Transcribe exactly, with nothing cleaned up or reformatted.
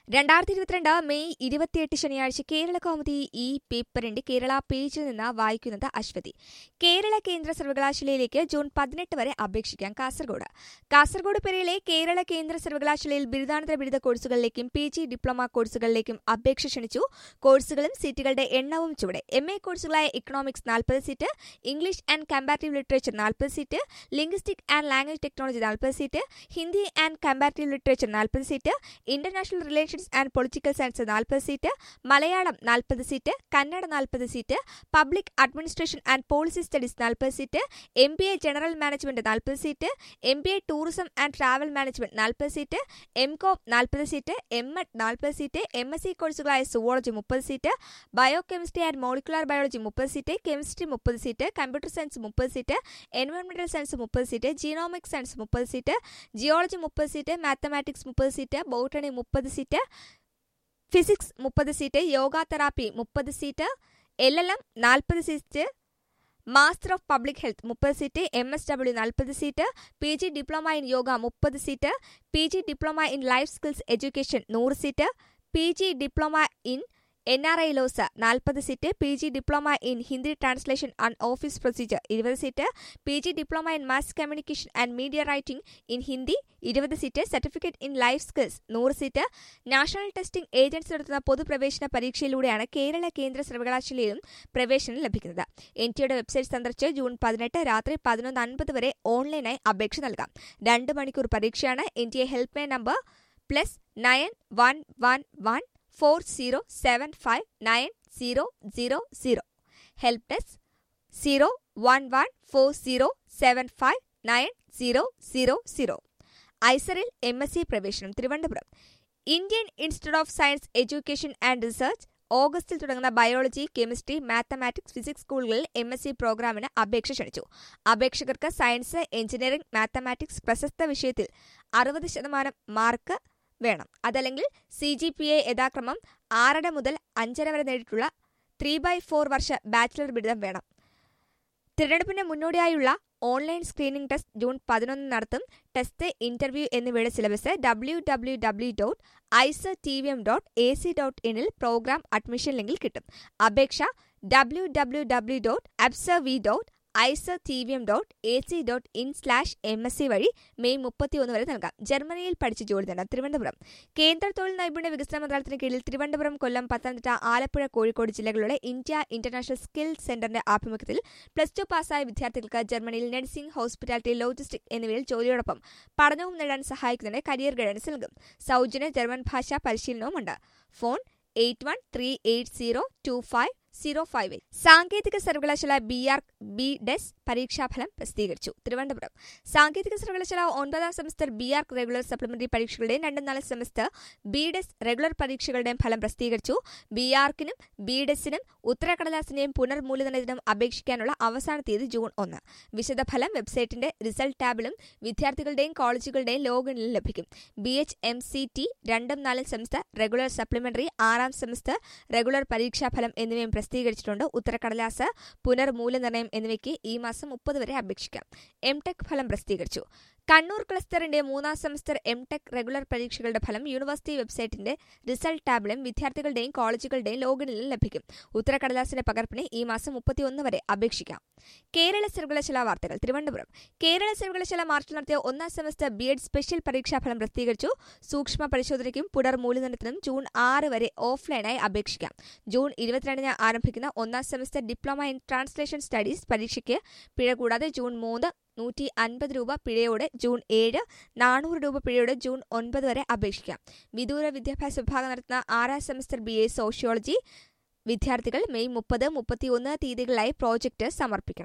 രണ്ടായിരത്തി ഇരുപത്തിരണ്ട് മെയ് ഇരുപത്തിയെട്ട് ശനിയാഴ്ച കേരള കൗമുദി ഈ പേപ്പറിന്റെ കേരള പേജിൽ നിന്ന് വായിക്കുന്നത് അശ്വതി. കേരള കേന്ദ്ര സർവകലാശാലയിലേക്ക് ജൂൺ പതിനെട്ട് വരെ അപേക്ഷിക്കാം. കാസർഗോഡ് കാസർഗോഡ് പെരയിലെ കേരള കേന്ദ്ര സർവകലാശാലയിൽ ബിരുദാനന്തര ബിരുദ കോഴ്സുകളിലേക്കും പി ജി ഡിപ്ലോമ കോഴ്സുകളിലേക്കും അപേക്ഷ ക്ഷണിച്ചു. കോഴ്സുകളും സീറ്റുകളുടെ എണ്ണവും ചുവടെ. എം എ കോഴ്സുകളായ ഇക്കണോമിക്സ് നാൽപ്പത് seat, English and comparative literature നാൽപ്പത് seat, linguistic and language technology നാൽപ്പത് seat, Hindi and comparative literature നാൽപ്പത് seat, international relations and political science നാൽപ്പത് സീറ്റ്, മലയാളം നാൽപ്പത് സീറ്റ്, കന്നഡ നാൽപ്പത് seat, public administration and policy studies നാൽപ്പത് seat, M B A general management നാൽപ്പത് seat, M B A tourism and travel management നാൽപ്പത് seat, M Com നാൽപ്പത് seat, M Ed നാൽപ്പത് seat, M S C കോഴ്സുകളായ zoology മുപ്പത് seat, biochemistry and molecular biology മുപ്പത് seat, chemistry മുപ്പത് seat, computer science മുപ്പത് seat, എൻവയോൺമെന്റൽ science മുപ്പത് സീറ്റ്, ജീനോമിക് സയൻസ് മുപ്പത് സീറ്റ്, ജിയോളജി മുപ്പത് സീറ്റ്, മാത്തമാറ്റിക്സ് മുപ്പത് സീറ്റ്, ബോട്ടണി മുപ്പത് സീറ്റ്, ഫിസിക്സ് മുപ്പത് സീറ്റ്, യോഗ തെറാപ്പി മുപ്പത് സീറ്റ്, എൽ എൽ എം നാൽപ്പത് seat, master of public health മുപ്പത് സീറ്റ്, എം എസ് ഡബ്ല്യു നാൽപ്പത് seat, P G diploma in yoga മുപ്പത് seat, P G diploma in life skills education നൂറ് seat, P G diploma in N R I laws നാൽപ്പത് seat, P G diploma in Hindi translation and office procedure ഇരുപത് seat, P G diploma in mass communication and media writing in Hindi ഇരുപത് seat, certificate in life skills നൂറ് seat. National testing agency നടത്തുന്ന പൊതുപ്രവേശന പരീക്ഷയിലൂടെയാണ് കേരള കേന്ദ്ര സർവകലാശാലയിലും പ്രവേശനം ലഭിക്കുന്നത്. N ടിയുടെ വെബ്സൈറ്റ് സന്ദർശിച്ച് ജൂൺ പതിനെട്ട് രാത്രി പതിനൊന്ന് അൻപത് വരെ ഓൺലൈനായി അപേക്ഷ നൽകാം. രണ്ട് മണിക്കൂർ പരീക്ഷയാണ്. N T A helpline number plus nine one one one four zero seven five nine zero zero zero. Help desk zero one one four zero seven five nine zero zero zero. ഐസറിൽ M S C പ്രവേശനം Thiruvananthapuram. Indian institute of science education and research ഓഗസ്റ്റിൽ തുടങ്ങുന്ന biology, chemistry, mathematics, physics സ്കൂളുകളിൽ M S C പ്രോഗ്രാമിന് അപേക്ഷ ക്ഷണിച്ചു. അപേക്ഷകർക്ക് science, engineering, mathematics പ്രശസ്ത വിഷയത്തിൽ അറുപത് ശതമാനം മാർക്ക് വേണം. അതല്ലെങ്കിൽ സി ജി പി എ യഥാക്രമം ആറര മുതൽ അഞ്ചര വരെ നേടിയിട്ടുള്ള ത്രീ ബൈ ഫോർ വർഷ ബാച്ചിലർ ബിരുദം വേണം. തിരഞ്ഞെടുപ്പിന് മുന്നോടിയായുള്ള ഓൺലൈൻ സ്ക്രീനിംഗ് ടെസ്റ്റ് ജൂൺ പതിനൊന്ന് നടത്തും. ടെസ്റ്റ്, ഇന്റർവ്യൂ എന്നിവയുടെ syllabus W W W dot IISER T V M dot A C dot ഇനിൽ പ്രോഗ്രാം അഡ്മിഷൻ ലിങ്കിൽ കിട്ടും. അപേക്ഷ ഡബ്ല്യൂ ഡബ്ല്യൂ ഡബ്ല്യൂ ഡോട്ട് അബ്സർവി dot IISER T V M dot A C dot in slash M S C വഴി May മുപ്പത്തിയൊന്ന് വരെ നൽകാം. ജർമ്മനിയിൽ പഠിച്ച് ജോലി നേടാം. തിരുവനന്തപുരം കേന്ദ്ര തൊഴിൽ നൈപുണ്യ വികസന മന്ത്രാലയത്തിന് കീഴിൽ തിരുവനന്തപുരം, കൊല്ലം, പത്തനംതിട്ട, ആലപ്പുഴ, കോഴിക്കോട് ജില്ലകളുടെ ഇന്ത്യ ഇന്റർനാഷണൽ സ്കിൽ സെന്ററിന്റെ ആഭിമുഖ്യത്തിൽ പ്ലസ് ടു പാസ്സായ വിദ്യാർത്ഥികൾക്ക് ജർമ്മനിയിൽ നഴ്സിംഗ്, ഹോസ്പിറ്റാലിറ്റി, ലോജിസ്റ്റിക് എന്നിവയിൽ ജോലിയോടൊപ്പം പഠനവും നേടാൻ സഹായിക്കുന്നതിന് കരിയർ ഗൈഡൻസ് നൽകും. സൗജന്യ ജർമ്മൻ ഭാഷാ പരിശീലനവുമുണ്ട്. Phone eight one three eight zero two five zero five eight. സാങ്കേതിക സർവകലാശാല ബി ആർ ബി ഡെസ് പരീക്ഷാഫലം പ്രസിദ്ധീകരിച്ചു. തിരുവനന്തപുരം സാങ്കേതിക സർവകലാശാല ഒൻപതാം semester B R regular supplementary പരീക്ഷകളുടെയും രണ്ടും നാല് സെമസ്റ്റർ ബി ഡെസ് റെഗുലർ പരീക്ഷകളുടെയും ഫലം പ്രസിദ്ധീകരിച്ചു. ബി ആർക്കിനും ബി ഡെസിനും ഉത്തരക്കടലാസിന്റെയും പുനർമൂല്യനിർണ്ണയത്തിനും അപേക്ഷിക്കാനുള്ള അവസാന തീയതി ജൂൺ ഒന്ന്. വിശദഫലം വെബ്സൈറ്റിന്റെ റിസൾട്ട് ടാബിലും വിദ്യാർത്ഥികളുടെയും കോളേജുകളുടെയും ലോഗിനിലും ലഭിക്കും. B H M C T രണ്ടും നാലും സെമസ്റ്റർ റെഗുലർ സപ്ലിമെന്ററി, ആറാം സെമസ്റ്റർ റെഗുലർ പരീക്ഷാഫലം എന്നിവയും പ്രസിദ്ധീകരിച്ചിട്ടുണ്ട്. ഉത്തരക്കടലാസ്, പുനർമൂല്യനിർണ്ണയം എന്നിവയ്ക്ക് ഈ മാസം മുപ്പത് വരെ അപേക്ഷിക്കാം. എം ടെക് ഫലം പ്രസിദ്ധീകരിച്ചു. കണ്ണൂർ ക്ലസ്റ്ററിന്റെ മൂന്നാം സെമസ്റ്റർ എം ടെക് റെഗുലർ പരീക്ഷകളുടെ ഫലം യൂണിവേഴ്സിറ്റി വെബ്സൈറ്റിന്റെ റിസൾട്ട് ടാബിലും വിദ്യാർത്ഥികളുടെയും കോളേജുകളുടെയും ലോഗിനിലും ലഭിക്കും. ഉത്തരക്കടലാസിന്റെ പകർപ്പിന് ഈ മാസം മുപ്പത്തിയൊന്ന് വരെ അപേക്ഷിക്കാം. കേരള സർവകലാശാല വാർത്തകൾ. തിരുവനന്തപുരം കേരള സർവകലാശാല മാർച്ചിൽ നടത്തിയ ഒന്നാം സെമസ്റ്റർ ബി എഡ് സ്പെഷ്യൽ പരീക്ഷാഫലം പ്രസിദ്ധീകരിച്ചു. സൂക്ഷ്മ പരിശോധനയ്ക്കും പുനർമൂല്യനിർണ്ണയത്തിനും ജൂൺ ആറ് വരെ ഓഫ്ലൈനായി അപേക്ഷിക്കാം. ജൂൺ ഇരുപത്തിരണ്ടിന് ആരംഭിക്കുന്ന ഒന്നാം semester diploma in translation studies പരീക്ഷയ്ക്ക് പിഴ കൂടാതെ ജൂൺ മൂന്ന് നൂറ്റി അൻപത് രൂപ പിഴയോടെ, ജൂൺ ഏഴ് നാനൂറ് രൂപ പിഴയോടെ ജൂൺ ഒൻപത് വരെ അപേക്ഷിക്കാം. വിദൂര വിദ്യാഭ്യാസ വിഭാഗം നടത്തുന്ന ആറാം സെമസ്റ്റർ ബി എ സോഷ്യോളജി വിദ്യാർത്ഥികൾ മെയ് മുപ്പത് മുപ്പത്തിയൊന്ന് തീയതികളിലായി പ്രോജക്ട് സമർപ്പിക്കണം.